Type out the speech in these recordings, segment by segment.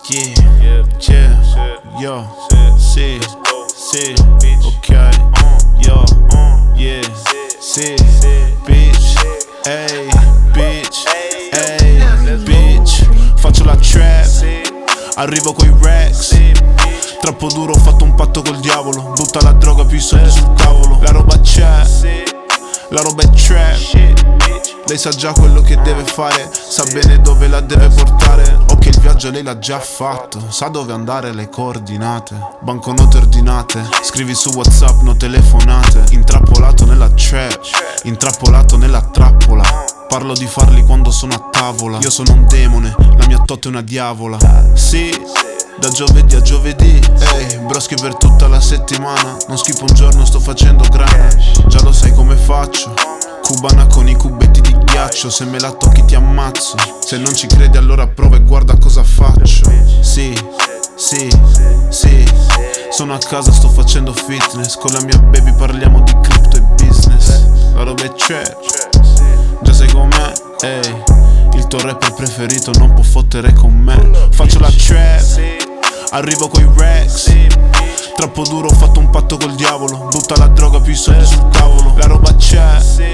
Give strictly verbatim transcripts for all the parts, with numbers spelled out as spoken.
Yeah, yeah, yo, sì, sì, ok, yo, yeah, sì, bitch, ehi, bitch, ehi, bitch. Faccio la trap, arrivo coi racks. Troppo duro, ho fatto un patto col diavolo. Butta la droga, più soldi sul tavolo. La roba c'è, la roba è trap. Lei sa già quello che deve fare, sa bene dove la deve portare. Ok, il viaggio lei l'ha già fatto, sa dove andare, le coordinate. Banconote ordinate, scrivi su WhatsApp, no telefonate. Intrappolato nella trap, intrappolato nella trappola. Parlo di farli quando sono a tavola. Io sono un demone, la mia tot è una diavola. Sì, da giovedì a giovedì, ehi, broschi per tutta la settimana. Non schifo un giorno, sto facendo grana. Già lo sai come faccio, cubana con i cubetti di ghiaccio. Se me la tocchi ti ammazzo. Se non ci credi allora prova e guarda cosa faccio. Sì, sì, sì. Sono a casa, sto facendo fitness. Con la mia baby parliamo di crypto e business. La roba è trap, già sai com'è, ehi. Il tuo rapper preferito non può fottere con me. Faccio la trap, arrivo coi racks. Troppo duro, ho fatto un patto col diavolo. Butta la droga, più soldi sul tavolo. La roba c'è,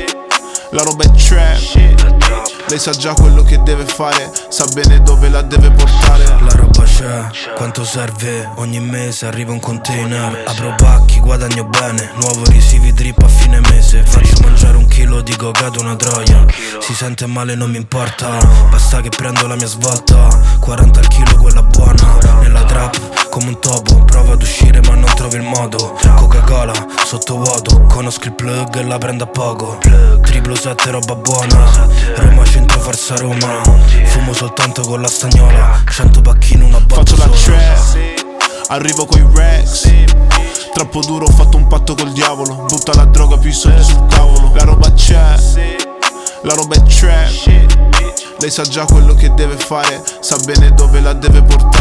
la roba è trap. Lei sa già quello che deve fare, sa bene dove la deve portare. La roba c'è, quanto serve? Ogni mese arriva un container. Apro pacchi, guadagno bene. Nuovo risivi drip a fine mese. Faccio mangiare un chilo di cocato, una troia. Si sente male, non mi importa. Basta che prendo la mia svolta. quaranta al chilo, quella buona. Nella trap, come un topo. Provo ad uscire ma non trovo il modo. Coca-Cola, sotto vuoto. Conosco il plug e la prendo a poco. Triplo sette, roba buona. Roma centro, forza Roma. Fumo soltanto con la stagnola. Cento pacchini, una botta. Faccio la sola. trap, arrivo coi racks. Troppo duro, ho fatto un patto col diavolo. Butta la droga, più soldi sul tavolo. La roba c'è, la roba è trap. Lei sa già quello che deve fare, sa bene dove la deve portare.